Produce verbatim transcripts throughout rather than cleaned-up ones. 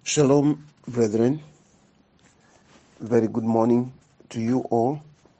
Shalom, brethren. Very good morning to you all.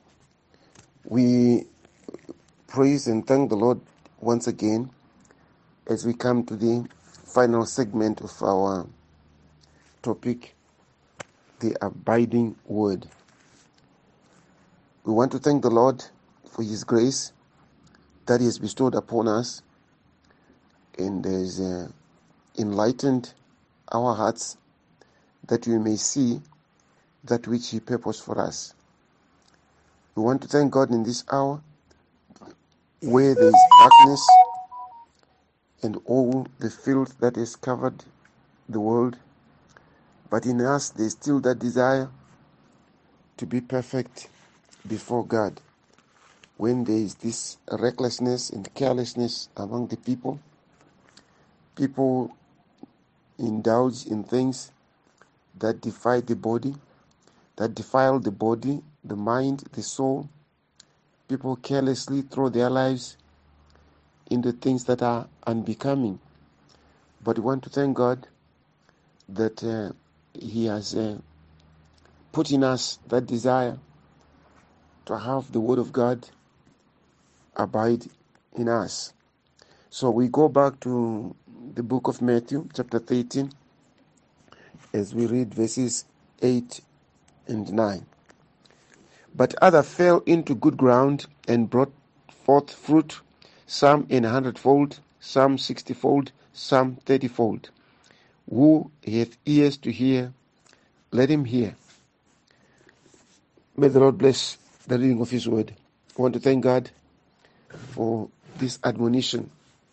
We praise and thank the Lord once again as we come to the final segment of our topic, the abiding word. We want to thank the Lord for His grace that He has bestowed upon us and has uh, enlightened our hearts that we may see that which He purposed for us. We want to thank God in this hour where there is darkness and all the filth that has covered the world, but in us there is still that desire to be perfect before God. When there is this recklessness and carelessness among the people, people indulge in things that defy the body, that defile the body, the mind, the soul. People carelessly throw their lives into things that are unbecoming. But we want to thank God that uh, He has uh, put in us that desire to have the Word of God abide in us. So we go back to the book of Matthew, chapter thirteen, as we read verses eight and nine. But other fell into good ground and brought forth fruit, some in a hundredfold, some sixtyfold, some thirtyfold. Who hath ears to hear, let him hear. May the Lord bless the reading of His word. I want to thank God for this admonition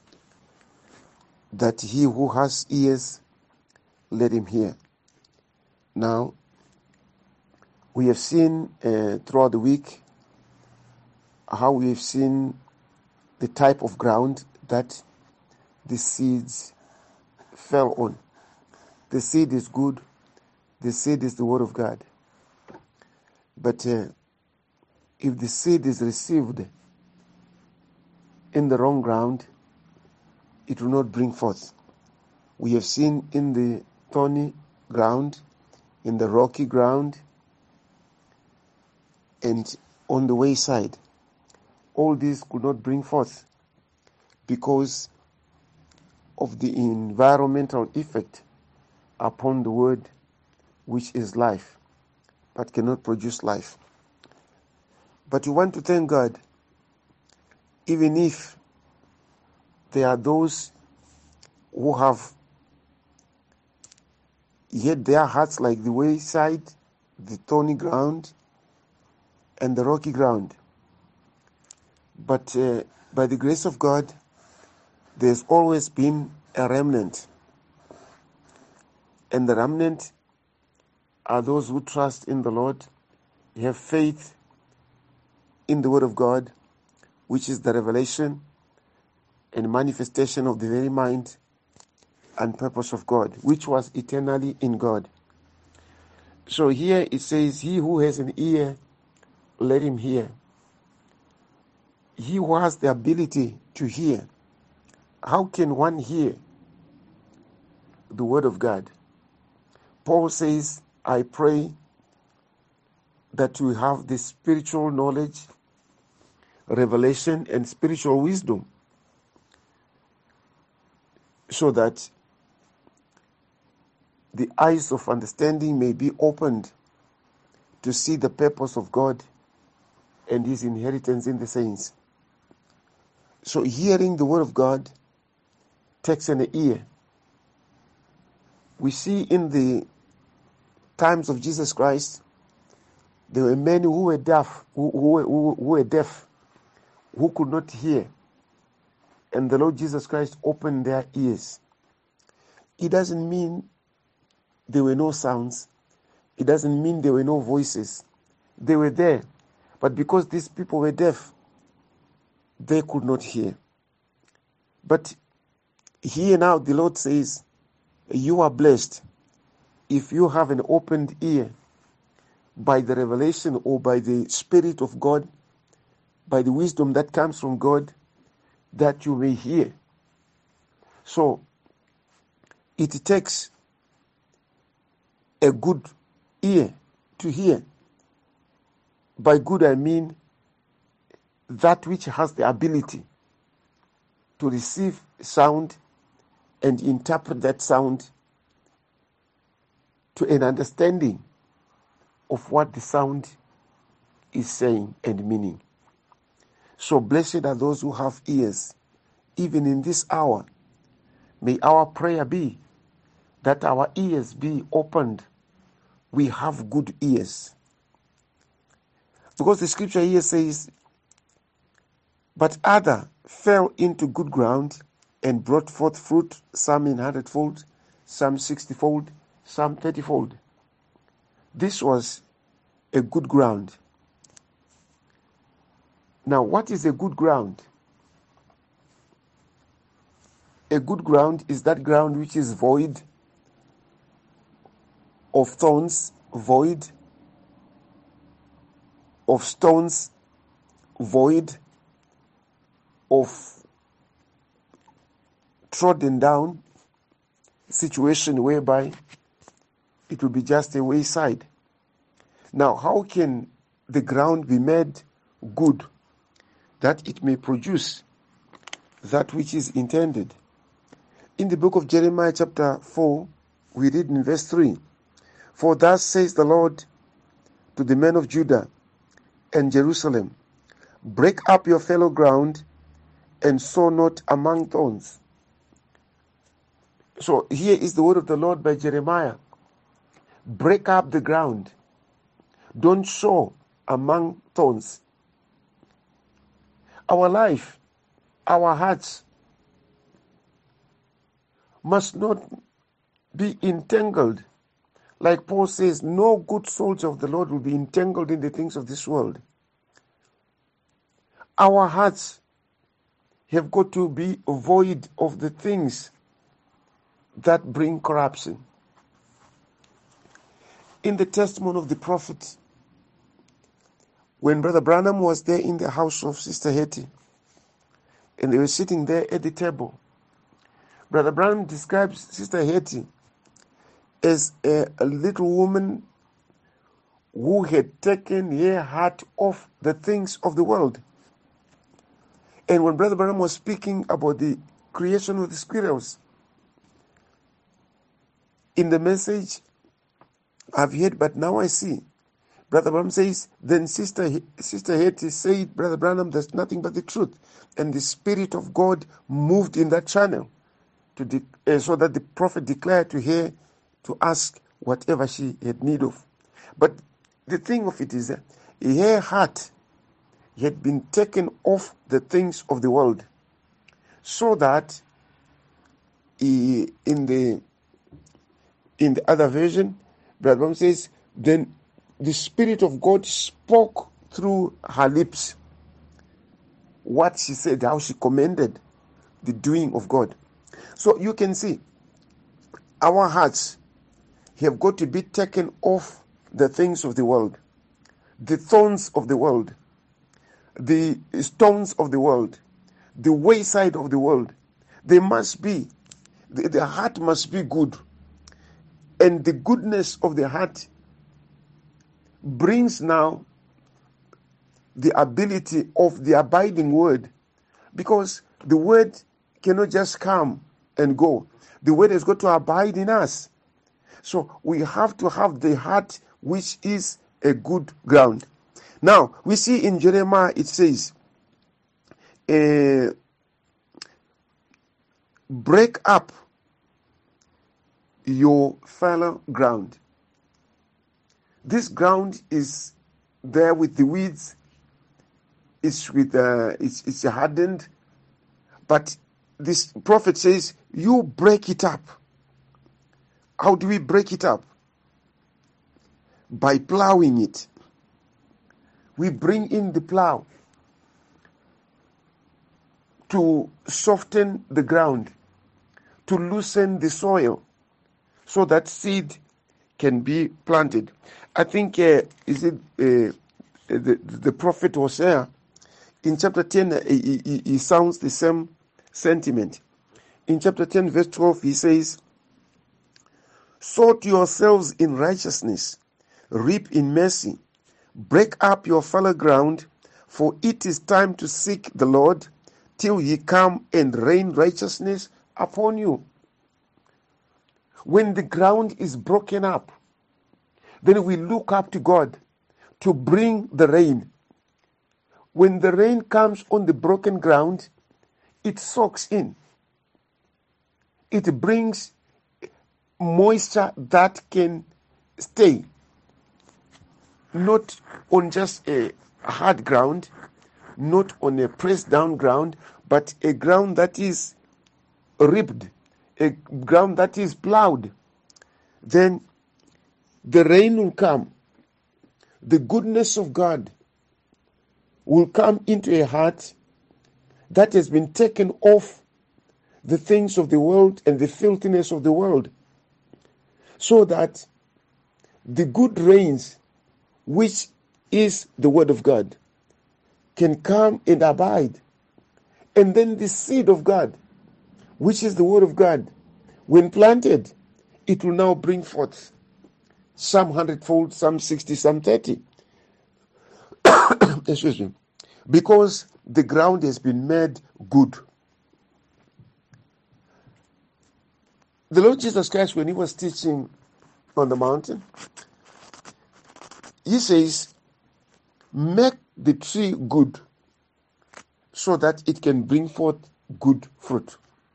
that he who has ears, let him hear. Now, we have seen uh, throughout the week how we have seen the type of ground that the seeds fell on. The seed is good. The seed is the word of God. But uh, if the seed is received in the wrong ground, it will not bring forth. We have seen in the thorny ground, in the rocky ground, and on the wayside. All these could not bring forth because of the environmental effect upon the word, which is life, but cannot produce life. But we want to thank God, even if there are those who have yet their hearts like the wayside, the thorny ground, and the rocky ground. But uh, by the grace of God, there's always been a remnant. And the remnant are those who trust in the Lord, have faith in the Word of God, which is the revelation and manifestation of the very mind and purpose of God, which was eternally in God. So here it says, he who has an ear, let him hear. He who has the ability to hear. How can one hear the word of God? Paul says, I pray that you have the spiritual knowledge, revelation, and spiritual wisdom, so that the eyes of understanding may be opened to see the purpose of God and His inheritance in the saints. So hearing the word of God takes an ear. We see in the times of Jesus Christ, there were many who were deaf, who, who, who, who were deaf, who could not hear. And the Lord Jesus Christ opened their ears. It doesn't mean there were no sounds. It doesn't mean there were no voices. They were there. But because these people were deaf, they could not hear. But here now the Lord says, you are blessed if you have an opened ear by the revelation or by the Spirit of God, by the wisdom that comes from God, that you may hear. So it takes a good ear to hear. By good, I mean that which has the ability to receive sound and interpret that sound to an understanding of what the sound is saying and meaning. So blessed are those who have ears, even in this hour. May our prayer be that our ears be opened. We have good ears. Because the scripture here says, but other fell into good ground and brought forth fruit, some in hundredfold, some sixtyfold, some thirtyfold. This was a good ground. Now, what is a good ground? A good ground is that ground which is void of thorns, void of stones, void of trodden down situation whereby it will be just a wayside. Now, how can the ground be made good that it may produce that which is intended? In the book of Jeremiah chapter four, we read in verse three, for thus says the Lord to the men of Judah and Jerusalem, break up your fallow ground and sow not among thorns. So here is the word of the Lord by Jeremiah. Break up the ground. Don't sow among thorns. Our life, our hearts must not be entangled. Like Paul says, no good soldier of the Lord will be entangled in the things of this world. Our hearts have got to be void of the things that bring corruption. In the testimony of the prophet, when Brother Branham was there in the house of Sister Hetty, and they were sitting there at the table, Brother Branham describes Sister Hetty as a, a little woman who had taken her heart off the things of the world. And when Brother Branham was speaking about the creation of the squirrels, in the message, I've heard, but now I see. Brother Branham says, then Sister Sister Hetty said, Brother Branham, there's nothing but the truth. And the Spirit of God moved in that channel to de- uh, so that the prophet declared to her to ask whatever she had need of. But the thing of it is that her heart had been taken off the things of the world, so that he, in the in the other version, Brother Branham says, then the Spirit of God spoke through her lips what she said, how she commended the doing of God. So you can see, our hearts have got to be taken off the things of the world, the thorns of the world, the stones of the world, the wayside of the world. They must be, the, the heart must be good. And the goodness of the heart brings now the ability of the abiding word, because the word cannot just come and go. The word has got to abide in us. So we have to have the heart which is a good ground. Now, we see in Jeremiah, it says, uh, break up your fallow ground. This ground is there with the weeds. It's with uh, it's it's hardened, but this prophet says, you break it up. How do we break it up? By plowing it. We bring in the plow to soften the ground, to loosen the soil, so that seed can be planted. I think, uh, is it uh, the, the prophet Hosea, in chapter ten, uh, he, he, he sounds the same sentiment. In chapter ten, verse twelve, he says, Sow to yourselves in righteousness, reap in mercy. Break up your fallow ground, for it is time to seek the Lord, till he come and rain righteousness upon you. When the ground is broken up, then we look up to God to bring the rain. When the rain comes on the broken ground, it soaks in. It brings moisture that can stay, not on just a hard ground, not on a pressed down ground, but a ground that is ribbed, a ground that is plowed. Then the rain will come. The goodness of God will come into a heart that has been taken off the things of the world and the filthiness of the world, so that the good rains, which is the word of God, can come and abide. And then the seed of God, which is the word of God, when planted, it will now bring forth some hundredfold, some sixty, some thirty. Excuse me. Because the ground has been made good. The Lord Jesus Christ, when he was teaching on the mountain, he says, make the tree good so that it can bring forth good fruit.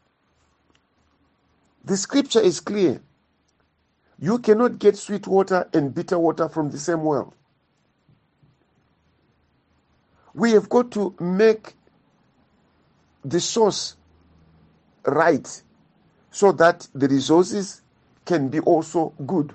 The scripture is clear. You cannot get sweet water and bitter water from the same well. We have got to make the source right so that the resources can be also good.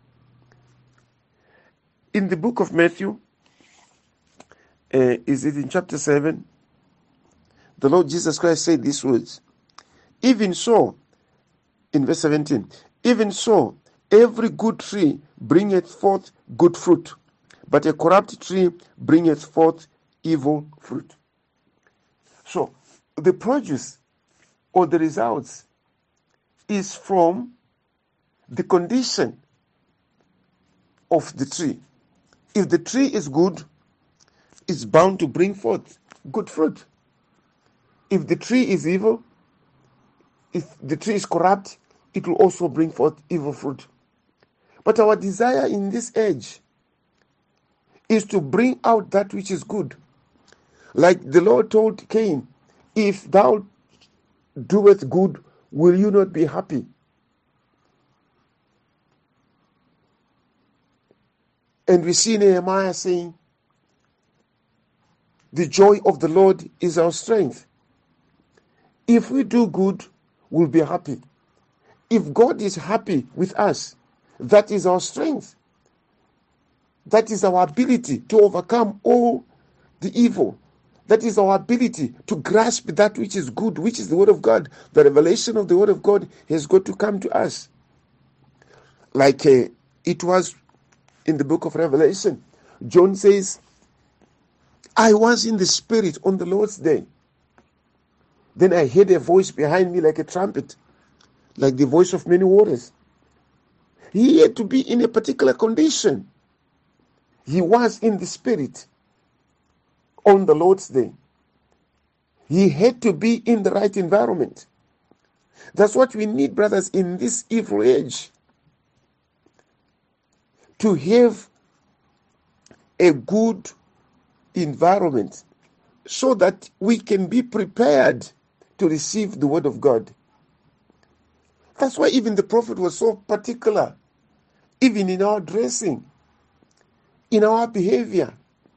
In the book of Matthew, uh, is it in chapter seven? The Lord Jesus Christ said these words. Even so, in verse seventeen, even so, every good tree bringeth forth good fruit, but a corrupt tree bringeth forth evil fruit. So, the produce or the results is from the condition of the tree. If the tree is good, it's bound to bring forth good fruit. If the tree is evil, if the tree is corrupt, it will also bring forth evil fruit. But our desire in this age is to bring out that which is good. Like the Lord told Cain, if thou doest good, will you not be happy? And we see Nehemiah saying, the joy of the Lord is our strength. If we do good, we'll be happy. If God is happy with us, that is our strength. That is our ability to overcome all the evil. That is our ability to grasp that which is good, which is the word of God. The revelation of the word of God has got to come to us. Like uh, it was in the book of Revelation. John says, I was in the Spirit on the Lord's day. Then I heard a voice behind me like a trumpet, like the voice of many waters. He had to be in a particular condition. He was in the Spirit on the Lord's day. He had to be in the right environment. That's what we need, brothers, in this evil age. To have a good environment so that we can be prepared to receive the word of God. That's why even the prophet was so particular, even in our dressing, in our behavior.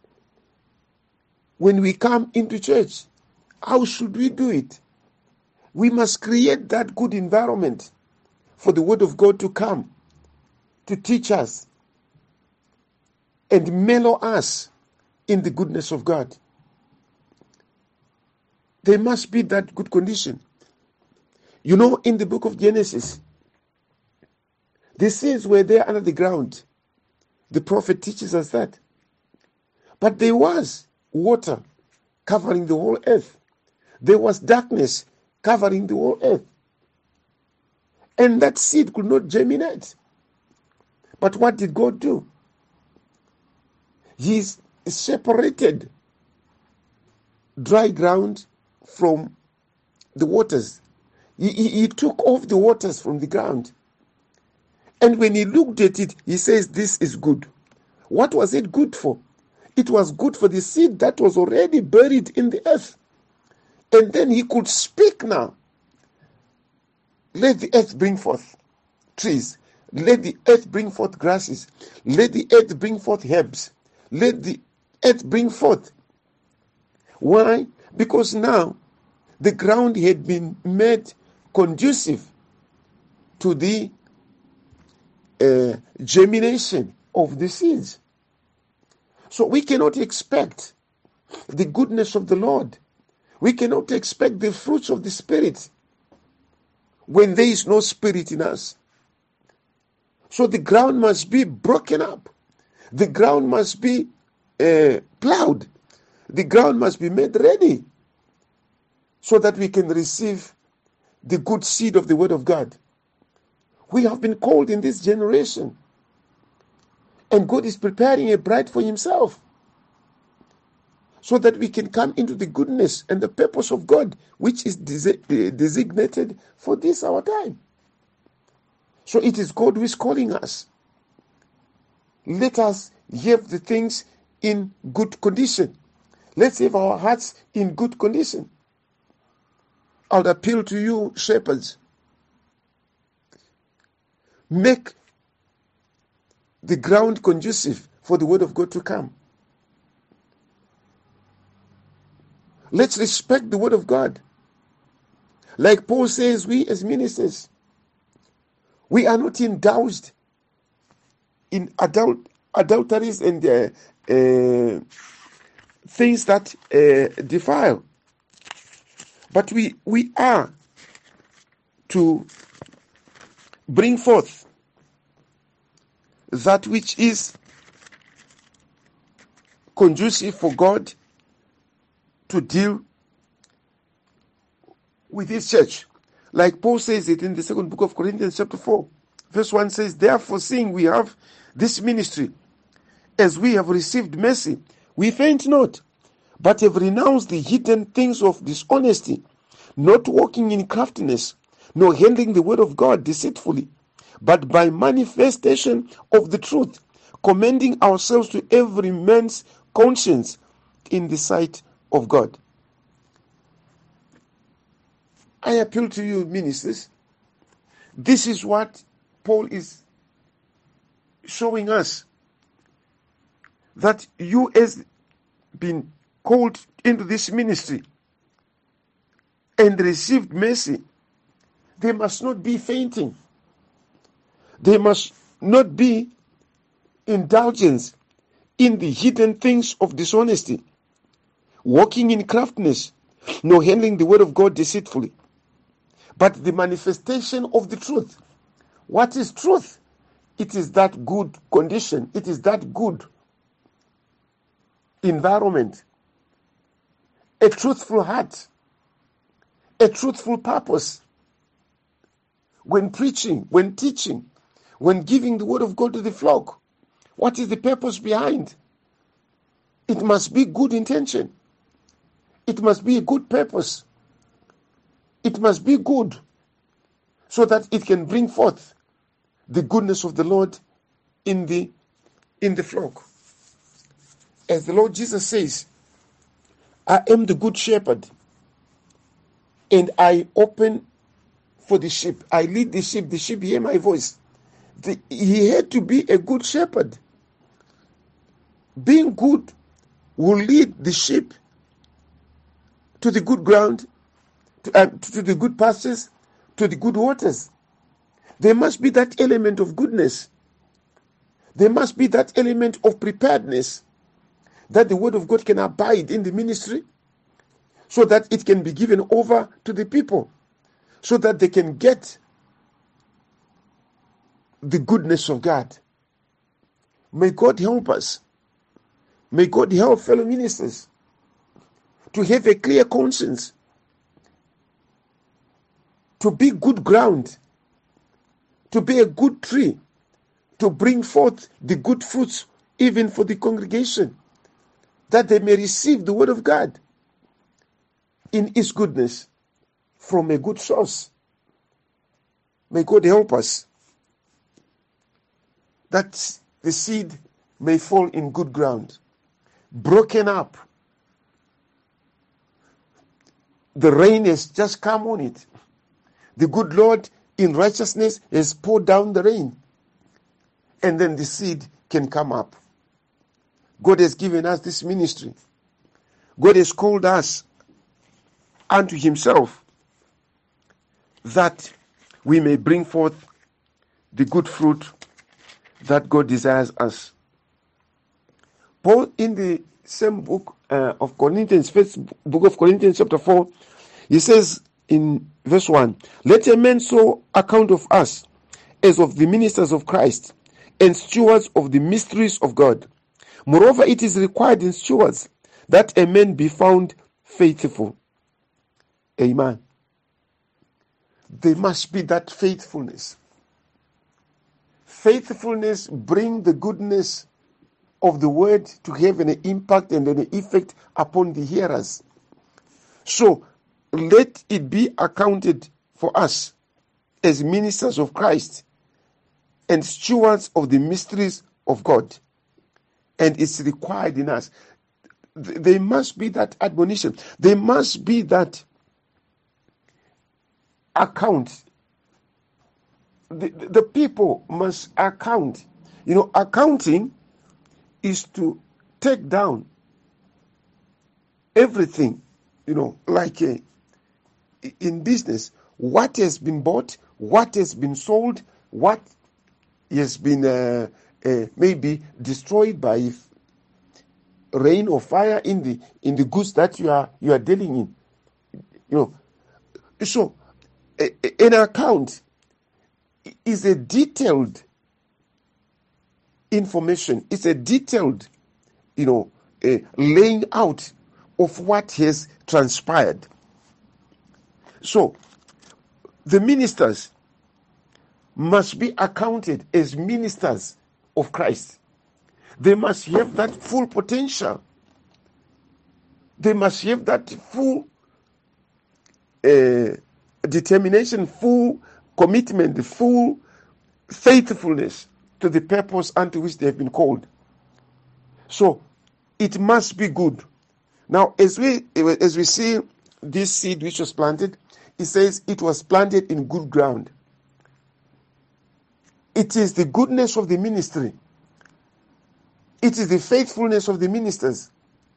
When we come into church, how should we do it? We must create that good environment for the word of God to come, to teach us, and mellow us in the goodness of God. There must be that good condition. You know, in the book of Genesis, the seeds were there under the ground. The prophet teaches us that. But there was water covering the whole earth. There was darkness covering the whole earth. And that seed could not germinate But what did God do? He separated dry ground from the waters. He, he, he took off the waters from the ground. And when he looked at it, he says, this is good. What was it good for? It was good for the seed that was already buried in the earth. And then he could speak now. Let the earth bring forth trees. Let the earth bring forth grasses. Let the earth bring forth herbs. Let the earth bring forth. Why? Because now the ground had been made conducive to the uh, germination of the seeds. So we cannot expect the goodness of the Lord. We cannot expect the fruits of the Spirit when there is no Spirit in us. So the ground must be broken up. The ground must be uh, plowed. The ground must be made ready so that we can receive the good seed of the Word of God. We have been called in this generation, and God is preparing a bride for Himself so that we can come into the goodness and the purpose of God, which is des- designated for this our time. So it is God who is calling us. Let us have the things in good condition. Let's have our hearts in good condition. I would appeal to you, shepherds. Make the ground conducive for the word of God to come. Let's respect the word of God. Like Paul says, we as ministers, we are not indulged in adult adulteries and uh, uh, things that uh, defile. But we, we are to bring forth that which is conducive for God to deal with His church. Like Paul says it in the second book of Corinthians chapter four. Verse one says, therefore, seeing we have this ministry, as we have received mercy, we faint not, but have renounced the hidden things of dishonesty, not walking in craftiness, nor handling the word of God deceitfully, but by manifestation of the truth, commending ourselves to every man's conscience in the sight of God. I appeal to you, ministers. This is what Paul is showing us. That you as been called into this ministry and received mercy, there must not be fainting. There must not be indulgence in the hidden things of dishonesty, walking in craftiness, nor handling the word of God deceitfully, but the manifestation of the truth. What is truth? It is that good condition. It is that good environment. A truthful heart. A truthful purpose. When preaching, when teaching, when giving the word of God to the flock, what is the purpose behind? It must be good intention. It must be a good purpose. It must be good so that it can bring forth the goodness of the Lord in the in the flock. As the Lord Jesus says, I am the good shepherd, and I open for the sheep. I lead the sheep. The sheep hear my voice. The, he had to be a good shepherd. Being good will lead the sheep to the good ground, to, uh, to the good pastures, to the good waters. There must be that element of goodness. There must be that element of preparedness, that the word of God can abide in the ministry, so that it can be given over to the people, so that they can get the goodness of God. May God help us. May God help fellow ministers to have a clear conscience, to be good ground, to be a good tree, to bring forth the good fruits even for the congregation, that they may receive the word of God in its goodness from a good source. May God help us that the seed may fall in good ground, broken up. The rain has just come on it. The good Lord in righteousness has poured down the rain. And then the seed can come up. God has given us this ministry. God has called us unto himself that we may bring forth the good fruit that God desires us. Paul, in the same book uh, of Corinthians, first book of Corinthians chapter four, he says in verse one, let a man so account of us as of the ministers of Christ and stewards of the mysteries of God. Moreover, it is required in stewards that a man be found faithful. Amen. There must be that faithfulness. Faithfulness brings the goodness of the word to have an impact and an effect upon the hearers. So, let it be accounted for us as ministers of Christ and stewards of the mysteries of God. And it's required in us. There must be that admonition. There must be that account. The, the people must account. You know, accounting is to take down everything, you know, like uh, in business, what has been bought, what has been sold, what has been uh, uh, maybe destroyed by rain or fire in the in the goods that you are you are dealing in. You know, so a, a, an account is a detailed information. It's a detailed, you know, a laying out of what has transpired. So, the ministers must be accounted as ministers of Christ. They must have that full potential. They must have that full uh, determination, full commitment, full faithfulness to the purpose unto which they have been called. So, it must be good. Now, as we as we see this seed which was planted, it says it was planted in good ground. It is the goodness of the ministry. It is the faithfulness of the ministers.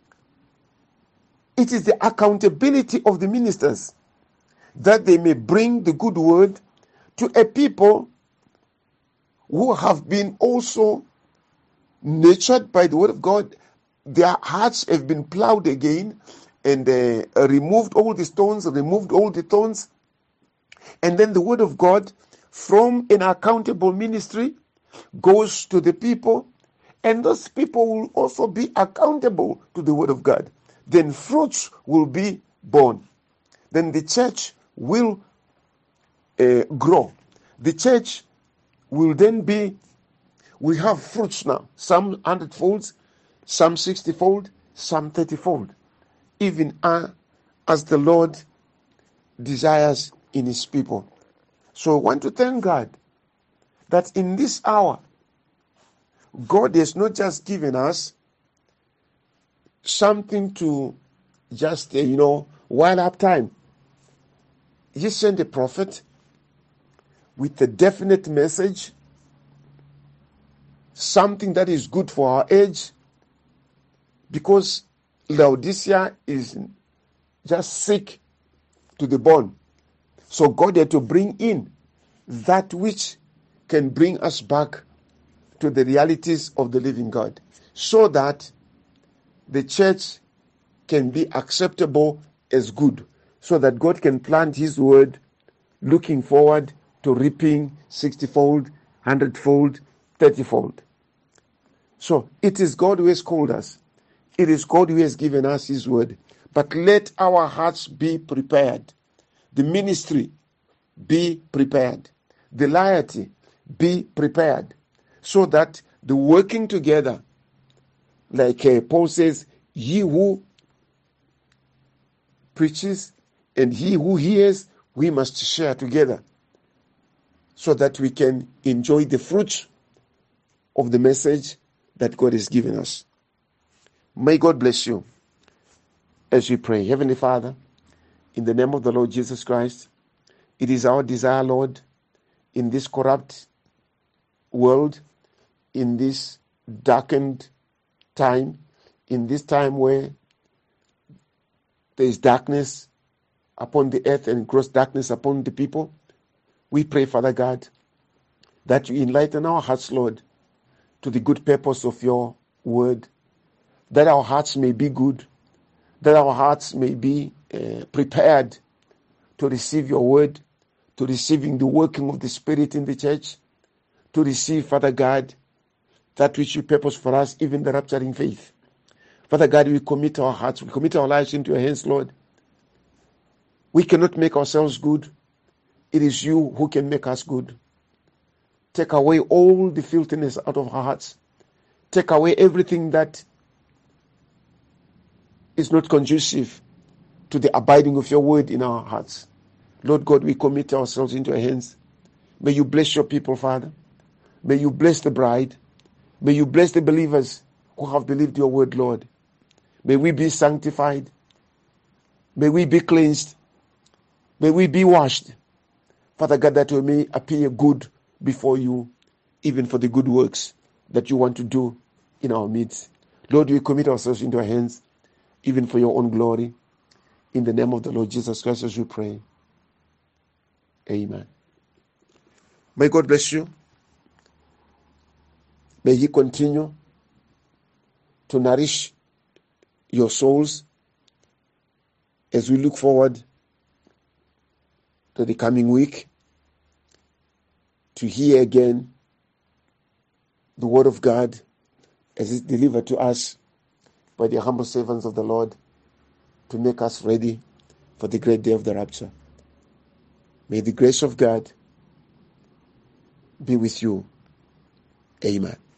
It is the accountability of the ministers that they may bring the good word to a people who have been also nurtured by the word of God. Their hearts have been plowed again and uh, removed all the stones, removed all the thorns. And then the word of God from an accountable ministry goes to the people, and those people will also be accountable to the word of God. Then fruits will be born. Then the church will uh, grow. The church will then be, we have fruits now, some hundredfolds, some sixtyfold, some thirtyfold, even uh, as the Lord desires in his people. So I want to thank God that in this hour, God has not just given us something to just, uh, you know, while up time. He sent a prophet with a definite message, something that is good for our age, because Laodicea is just sick to the bone. So God had to bring in that which can bring us back to the realities of the living God, so that the church can be acceptable as good, so that God can plant his word looking forward to reaping sixtyfold, hundredfold, thirtyfold. So it is God who has called us. It is God who has given us his word. But let our hearts be prepared. The ministry be prepared. The laity be prepared. so that the working together, like uh, Paul says, he who preaches and he who hears, we must share together so that we can enjoy the fruits of the message that God has given us. May God bless you as we pray. Heavenly Father, in the name of the Lord Jesus Christ, it is our desire, Lord, in this corrupt world, in this darkened time, in this time where there is darkness upon the earth and gross darkness upon the people, we pray, Father God, that you enlighten our hearts, Lord, to the good purpose of your word, that our hearts may be good, that our hearts may be uh, prepared to receive your word, to receiving the working of the Spirit in the church, to receive, Father God, that which you purpose for us, even the rapturing faith. Father God, we commit our hearts, we commit our lives into your hands, Lord. We cannot make ourselves good. It is you who can make us good. Take away all the filthiness out of our hearts. Take away everything that is not conducive to the abiding of your word in our hearts. Lord God, we commit ourselves into your hands. May you bless your people, Father. May you bless the bride. May you bless the believers who have believed your word, Lord. May we be sanctified. May we be cleansed. May we be washed. Father God, that we may appear good before you, even for the good works that you want to do in our midst. Lord, we commit ourselves into your hands, even for your own glory. In the name of the Lord Jesus Christ, as we pray. Amen. May God bless you. May he continue to nourish your souls as we look forward to the coming week to hear again the word of God as it's delivered to us by the humble servants of the Lord to make us ready for the great day of the rapture. May the grace of God be with you. Amen.